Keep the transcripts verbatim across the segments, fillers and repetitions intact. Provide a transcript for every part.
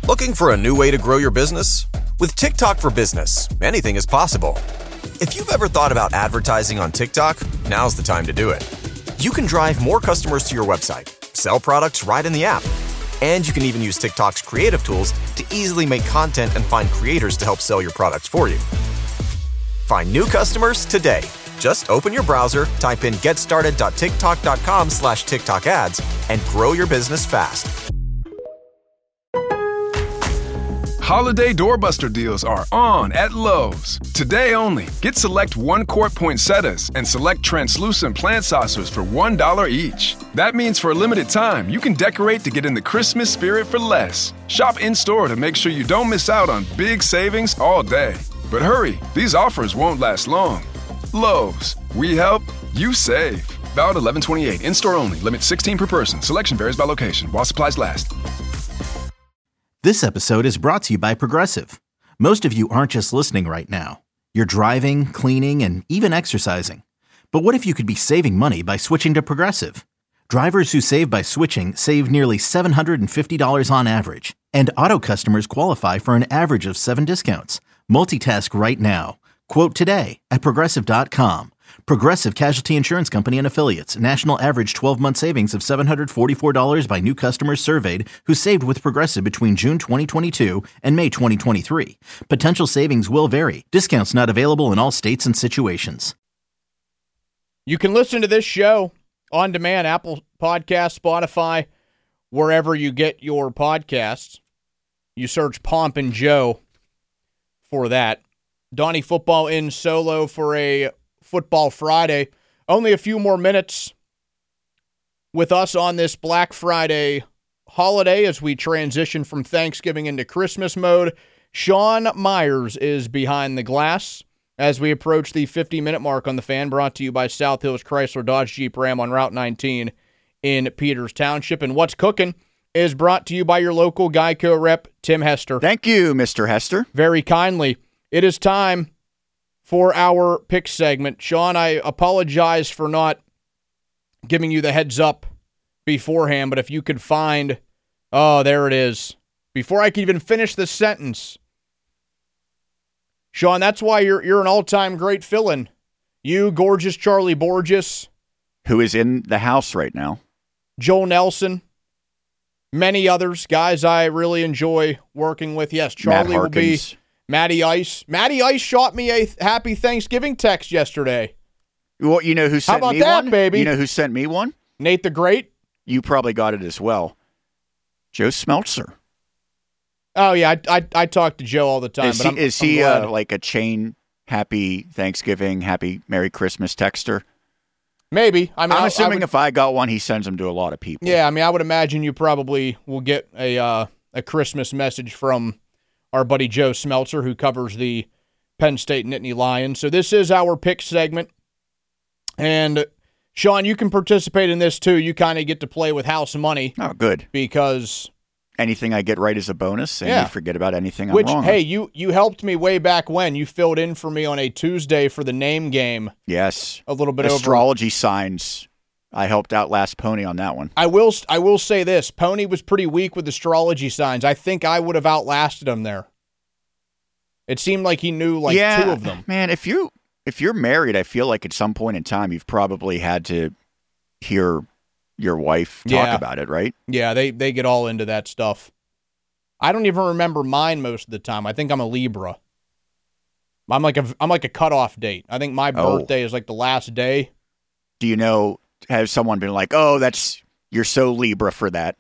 Looking for a new way to grow your business? With TikTok for Business, anything is possible. If you've ever thought about advertising on TikTok, now's the time to do it. You can drive more customers to your website, sell products right in the app, and you can even use TikTok's creative tools to easily make content and find creators to help sell your products for you. Find new customers today. Just open your browser, type in getstarted.tiktok.com slash TikTok ads, and grow your business fast. Holiday doorbuster deals are on at Lowe's. Today only, get select one-quart poinsettias and select translucent plant saucers for one dollar each. That means for a limited time, you can decorate to get in the Christmas spirit for less. Shop in-store to make sure you don't miss out on big savings all day. But hurry, these offers won't last long. Lowe's, we help, you save. Valid eleven twenty-eight, in-store only, limit sixteen per person. Selection varies by location, while supplies last. This episode is brought to you by Progressive. Most of you aren't just listening right now. You're driving, cleaning, and even exercising. But what if you could be saving money by switching to Progressive? Drivers who save by switching save nearly seven hundred fifty dollars on average. And auto customers qualify for an average of seven discounts. Multitask right now. Quote today at Progressive dot com. Progressive Casualty Insurance Company and Affiliates. National average twelve-month savings of seven hundred forty-four dollars by new customers surveyed who saved with Progressive between June twenty twenty-two and May twenty twenty-three. Potential savings will vary. Discounts not available in all states and situations. You can listen to this show on demand, Apple Podcasts, Spotify, wherever you get your podcasts. You search Pomp and Joe for that. Donnie Football in solo for a Football Friday. Only a few more minutes with us on this Black Friday holiday as we transition from Thanksgiving into Christmas mode. Sean Myers is behind the glass as we approach the fifty-minute mark on the Fan, brought to you by South Hills Chrysler Dodge Jeep Ram on Route nineteen in Peters Township. And What's Cooking is brought to you by your local Geico rep, Tim Hester. Thank you, Mister Hester. Very kindly. It is time for our pick segment. Sean, I apologize for not giving you the heads up beforehand, but if you could find, oh, there it is. Before I could even finish the sentence. Sean, that's why you're you're an all-time great fill-in. You, gorgeous Charlie Borges. Who is in the house right now. Joel Nelson. Many others, guys I really enjoy working with. Yes, Charlie will be... Matty Ice. Matty Ice shot me a happy Thanksgiving text yesterday. Well, you know who sent How about me that, one? baby? You know who sent me one? Nate the Great. You probably got it as well. Joe Smeltzer. Oh, yeah. I I, I talk to Joe all the time. Is but he, I'm, is I'm he glad. uh, like a chain happy Thanksgiving, happy Merry Christmas texter? Maybe. I mean, I'm I, assuming I would, if I got one, he sends them to a lot of people. Yeah, I mean, I would imagine you probably will get a uh, a Christmas message from our buddy Joe Smeltzer, who covers the Penn State Nittany Lions. So this is our pick segment. And, Sean, you can participate in this, too. You kind of get to play with house money. Oh, good. Because... anything I get right is a bonus, and yeah. you forget about anything Which, I'm wrong hey, on. you, you helped me way back when. You filled in for me on a Tuesday for the name game. Yes. A little bit Astrology over. signs. I helped out last Pony on that one. I will I will say this. Pony was pretty weak with astrology signs. I think I would have outlasted him there. It seemed like he knew like yeah, two of them. Man, if you if you're married, I feel like at some point in time you've probably had to hear your wife talk yeah. about it, right? Yeah, they they get all into that stuff. I don't even remember mine most of the time. I think I'm a Libra. I'm like a I'm like a cutoff date. I think my Oh. birthday is like the last day. Do you know, has someone been like, oh, that's, you're so Libra for that?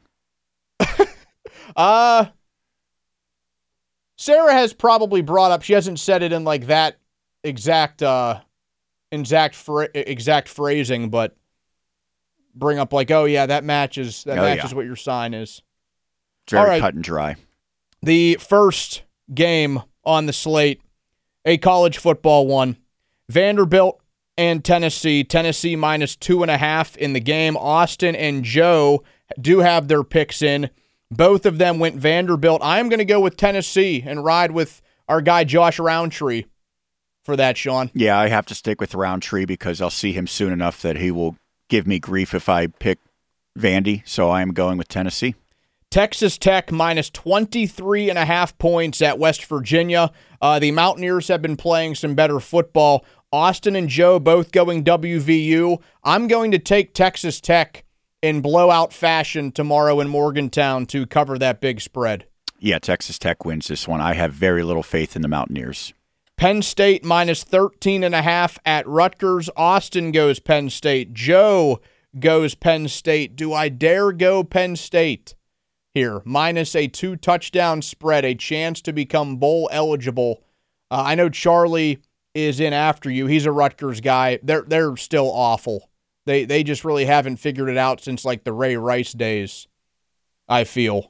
uh, Sarah has probably brought up, she hasn't said it in like that exact, uh, exact, fra- exact phrasing, but bring up like, oh yeah, that matches, that Oh, matches yeah. what your sign is. It's very All right. cut and dry. The first game on the slate, a college football one, Vanderbilt and Tennessee. Tennessee minus two and a half in the game. Austin and Joe do have their picks in. Both of them went Vanderbilt. I'm going to go with Tennessee and ride with our guy Josh Roundtree for that, Sean. Yeah, I have to stick with Roundtree because I'll see him soon enough that he will give me grief if I pick Vandy, so I am going with Tennessee. Texas Tech minus twenty-three and a half points at West Virginia. Uh, the Mountaineers have been playing some better football. Austin and Joe both going W V U. I'm going to take Texas Tech in blowout fashion tomorrow in Morgantown to cover that big spread. Yeah, Texas Tech wins this one. I have very little faith in the Mountaineers. Penn State minus thirteen and a half at Rutgers. Austin goes Penn State. Joe goes Penn State. Do I dare go Penn State here? Minus a two-touchdown spread, a chance to become bowl eligible. Uh, I know Charlie is in after you. He's a Rutgers guy. They're they're still awful. They they just really haven't figured it out since like the Ray Rice days, I feel.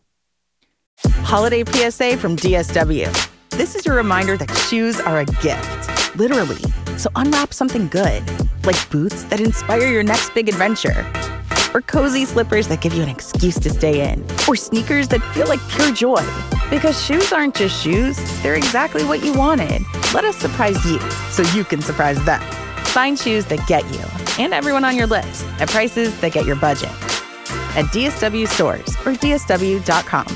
Holiday P S A from D S W. This is your reminder that shoes are a gift, literally. So unwrap something good, like boots that inspire your next big adventure, or cozy slippers that give you an excuse to stay in, or sneakers that feel like pure joy. Because shoes aren't just shoes, they're exactly what you wanted. Let us surprise you so you can surprise them. Find shoes that get you and everyone on your list at prices that get your budget. At D S W stores or D S W dot com.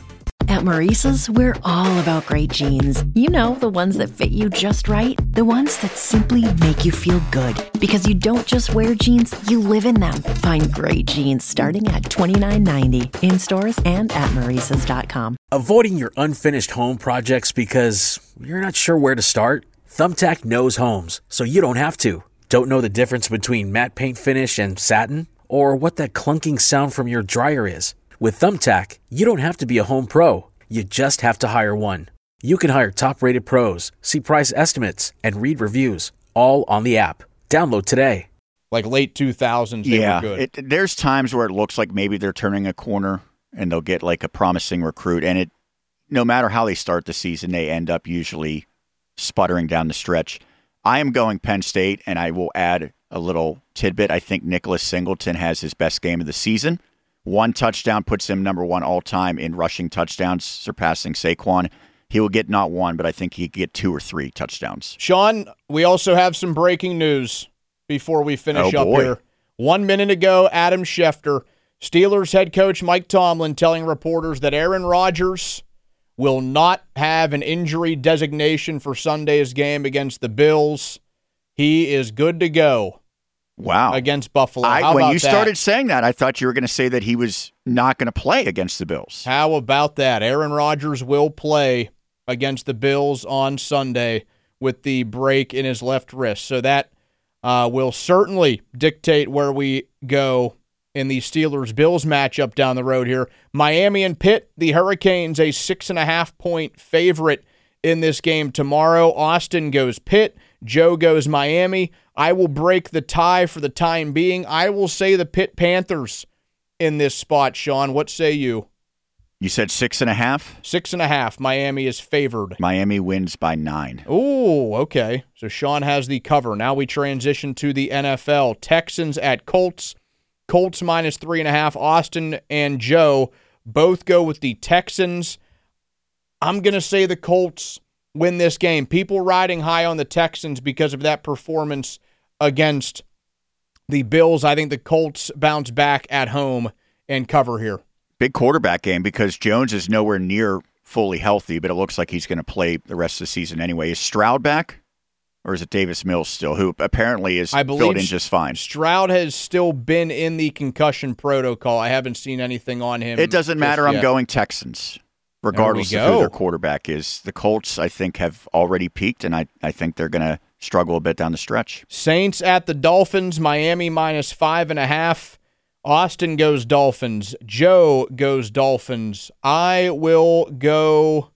At Maurice's, we're all about great jeans. You know, the ones that fit you just right. The ones that simply make you feel good. Because you don't just wear jeans, you live in them. Find great jeans starting at twenty-nine ninety in stores and at Maurice's dot com. Avoiding your unfinished home projects because you're not sure where to start? Thumbtack knows homes, so you don't have to. Don't know the difference between matte paint finish and satin? Or what that clunking sound from your dryer is? With Thumbtack, you don't have to be a home pro. You just have to hire one. You can hire top-rated pros, see price estimates, and read reviews, all on the app. Download today. Like late two thousands, they yeah, were good. It, there's times where it looks like maybe they're turning a corner and they'll get like a promising recruit. And it, no matter how they start the season, they end up usually sputtering down the stretch. I am going Penn State, and I will add a little tidbit. I think Nicholas Singleton has his best game of the season. One touchdown puts him number one all-time in rushing touchdowns, surpassing Saquon. He will get not one, but I think he could get two or three touchdowns. Sean, we also have some breaking news before we finish oh, up boy. here. One minute ago, Adam Schefter, Steelers head coach Mike Tomlin, telling reporters that Aaron Rodgers will not have an injury designation for Sunday's game against the Bills. He is good to go. Wow. Against Buffalo. I, How when about you that? started saying that, I thought you were going to say that he was not going to play against the Bills. How about that? Aaron Rodgers will play against the Bills on Sunday with the break in his left wrist. So that uh, will certainly dictate where we go in the Steelers-Bills matchup down the road here. Miami and Pitt, the Hurricanes, a six and a half point favorite in this game tomorrow. Austin goes Pitt. Joe goes Miami. I will break the tie for the time being. I will say the Pitt Panthers in this spot, Sean. What say you? You said six and a half? Six and a half. Miami is favored. Miami wins by nine. Ooh, okay. So Sean has the cover. Now we transition to the N F L. Texans at Colts. Colts minus three and a half. Austin and Joe both go with the Texans. I'm going to say the Colts win this game. People riding high on the Texans because of that performance against the Bills. I think the Colts bounce back at home and cover here. Big quarterback game because Jones is nowhere near fully healthy, but it looks like he's going to play the rest of the season anyway. Is Stroud back? Or is it Davis Mills still, who apparently is I filled in just fine? Stroud has still been in the concussion protocol. I haven't seen anything on him. It doesn't matter. yet. I'm going Texans, regardless of who go. their quarterback is. The Colts, I think, have already peaked, and I, I think they're going to struggle a bit down the stretch. Saints at the Dolphins. Miami minus five and a half. Austin goes Dolphins. Joe goes Dolphins. I will go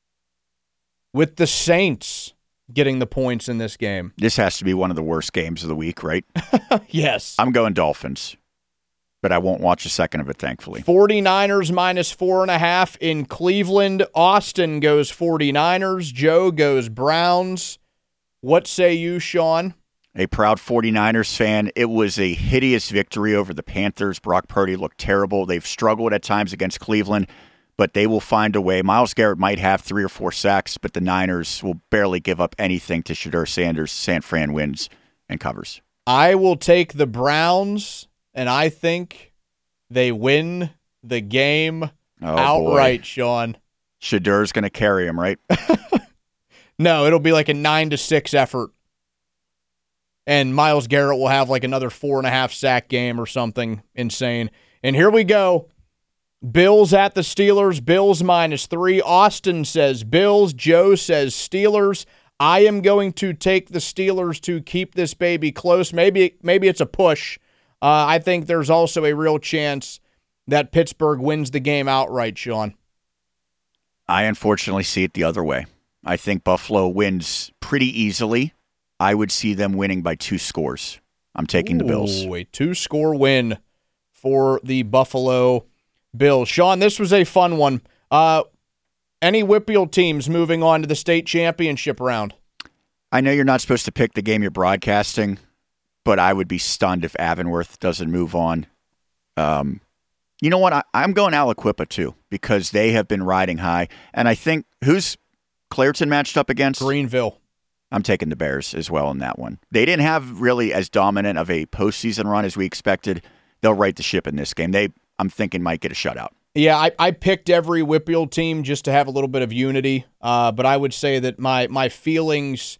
with the Saints getting the points in this game. This has to be one of the worst games of the week, right? Yes. I'm going Dolphins, but I won't watch a second of it, thankfully. forty-niners minus four and a half in Cleveland. Austin goes forty-niners. Joe goes Browns. What say you, Sean? A proud forty-niners fan. It was a hideous victory over the Panthers. Brock Purdy looked terrible. They've struggled at times against Cleveland, but they will find a way. Myles Garrett might have three or four sacks, but the Niners will barely give up anything to Shedeur Sanders. San Fran wins and covers. I will take the Browns, and I think they win the game Oh, outright, boy. Sean. Shedur's going to carry him, right? No, it'll be like a nine to six effort. And Myles Garrett will have like another four and a half sack game or something insane. And here we go. Bills at the Steelers. Bills minus three. Austin says Bills. Joe says Steelers. I am going to take the Steelers to keep this baby close. Maybe, maybe it's a push. Uh, I think there's also a real chance that Pittsburgh wins the game outright, Sean. I unfortunately see it the other way. I think Buffalo wins pretty easily. I would see them winning by two scores. I'm taking the Bills. Ooh, a two-score win for the Buffalo Bills. Sean, this was a fun one. Uh, any Whippeal teams moving on to the state championship round? I know you're not supposed to pick the game you're broadcasting, but I would be stunned if Avonworth doesn't move on. Um, you know what? I, I'm going Aliquippa, too, because they have been riding high. And I think, who's Clairton matched up against? Greenville. I'm taking the Bears as well in that one. They didn't have really as dominant of a postseason run as we expected. They'll right the ship in this game. They, I'm thinking, might get a shutout. Yeah, I, I picked every Whippeal team just to have a little bit of unity, uh, but I would say that my my feelings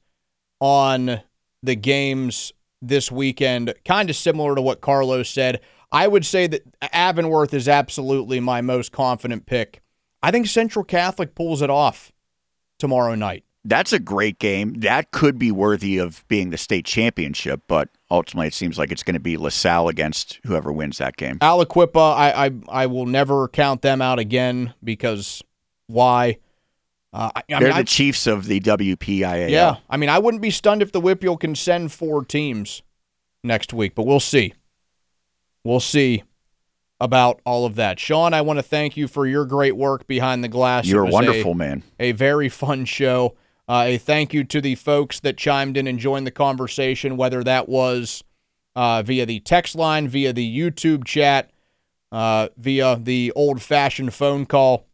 on the games this weekend, kind of similar to what Carlos said. I would say that Avonworth is absolutely my most confident pick. I think Central Catholic pulls it off tomorrow night. That's a great game. That could be worthy of being the state championship, but ultimately it seems like it's going to be LaSalle against whoever wins that game. Aliquippa, I, I I will never count them out again because why? Uh, I, I They're mean, the I, Chiefs of the W P I A L. Yeah, I mean, I wouldn't be stunned if the Whippeal can send four teams next week, but we'll see. We'll see about all of that. Sean, I want to thank you for your great work behind the glass. You're a wonderful, man. A very fun show. Uh, a thank you to the folks that chimed in and joined the conversation, whether that was uh, via the text line, via the YouTube chat, uh, via the old-fashioned phone call.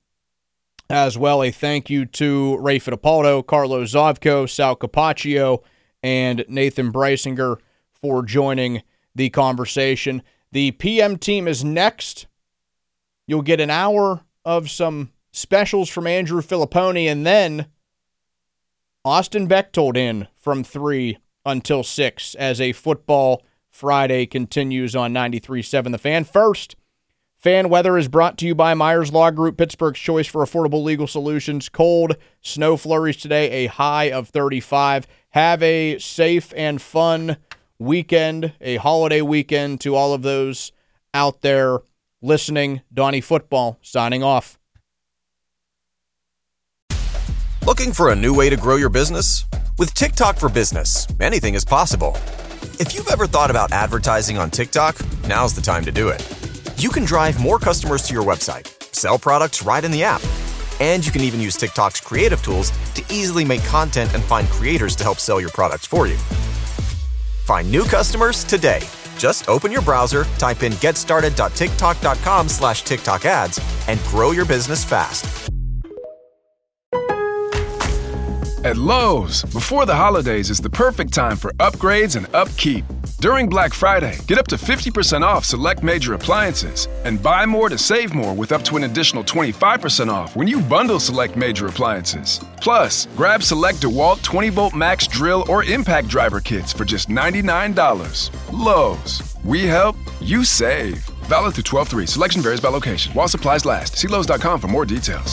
As well, a thank you to Ray Fittipaldo, Carlos Zovko, Sal Capaccio, and Nathan Breisinger for joining the conversation. The P M team is next. You'll get an hour of some specials from Andrew Filipponi, and then Austin Bechtold in from three until six as a Football Friday continues on ninety-three point seven The Fan. First, fan weather is brought to you by Myers Law Group, Pittsburgh's choice for affordable legal solutions. Cold snow flurries today, a high of thirty-five. Have a safe and fun weekend, a holiday weekend to all of those out there listening. Donnie Football signing off. Looking for a new way to grow your business? With TikTok for Business, anything is possible. If you've ever thought about advertising on TikTok, now's the time to do it. You can drive more customers to your website, sell products right in the app, and you can even use TikTok's creative tools to easily make content and find creators to help sell your products for you. Find new customers today. Just open your browser, type in getstarted.tiktok.com slash TikTok ads, and grow your business fast. At Lowe's, before the holidays is the perfect time for upgrades and upkeep. During Black Friday, get up to fifty percent off select major appliances and buy more to save more with up to an additional twenty-five percent off when you bundle select major appliances. Plus, grab select DeWalt twenty volt max drill or impact driver kits for just ninety-nine dollars. Lowe's, we help, you save. Valid through twelve three. Selection varies by location. While supplies last. See Lowe's dot com for more details.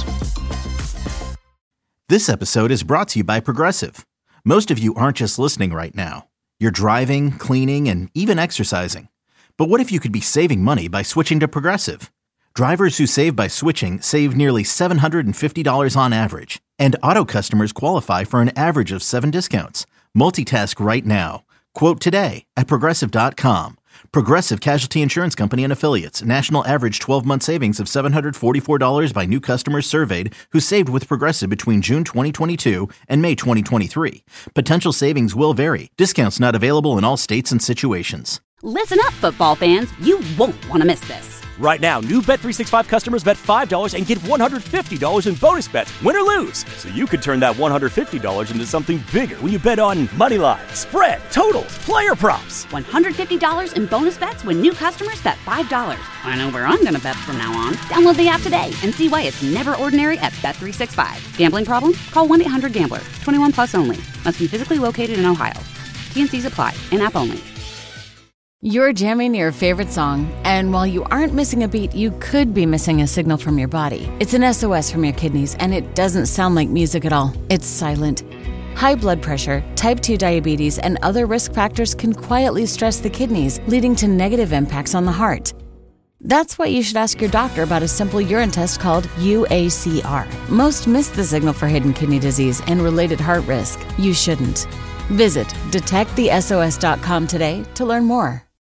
This episode is brought to you by Progressive. Most of you aren't just listening right now. You're driving, cleaning, and even exercising. But what if you could be saving money by switching to Progressive? Drivers who save by switching save nearly seven hundred fifty dollars on average. And auto customers qualify for an average of seven discounts. Multitask right now. Quote today at Progressive dot com. Progressive Casualty Insurance Company and Affiliates. National average twelve-month savings of seven hundred forty-four dollars by new customers surveyed who saved with Progressive between June twenty twenty-two and May twenty twenty-three. Potential savings will vary. Discounts not available in all states and situations. Listen up, football fans. You won't want to miss this. Right now, new Bet three sixty-five customers bet five dollars and get one hundred fifty dollars in bonus bets, win or lose. So you could turn that one hundred fifty dollars into something bigger when you bet on money line, spread, totals, player props. one hundred fifty dollars in bonus bets when new customers bet five dollars. I know where I'm going to bet from now on. Download the app today and see why it's never ordinary at Bet three sixty-five. Gambling problem? Call one eight hundred gambler. twenty-one plus only. Must be physically located in Ohio. T and C's apply. In-app only. You're jamming your favorite song, and while you aren't missing a beat, you could be missing a signal from your body. It's an S O S from your kidneys, and it doesn't sound like music at all. It's silent. High blood pressure, type two diabetes, and other risk factors can quietly stress the kidneys, leading to negative impacts on the heart. That's why you should ask your doctor about a simple urine test called U A C R. Most miss the signal for hidden kidney disease and related heart risk. You shouldn't. Visit detect the S O S dot com today to learn more.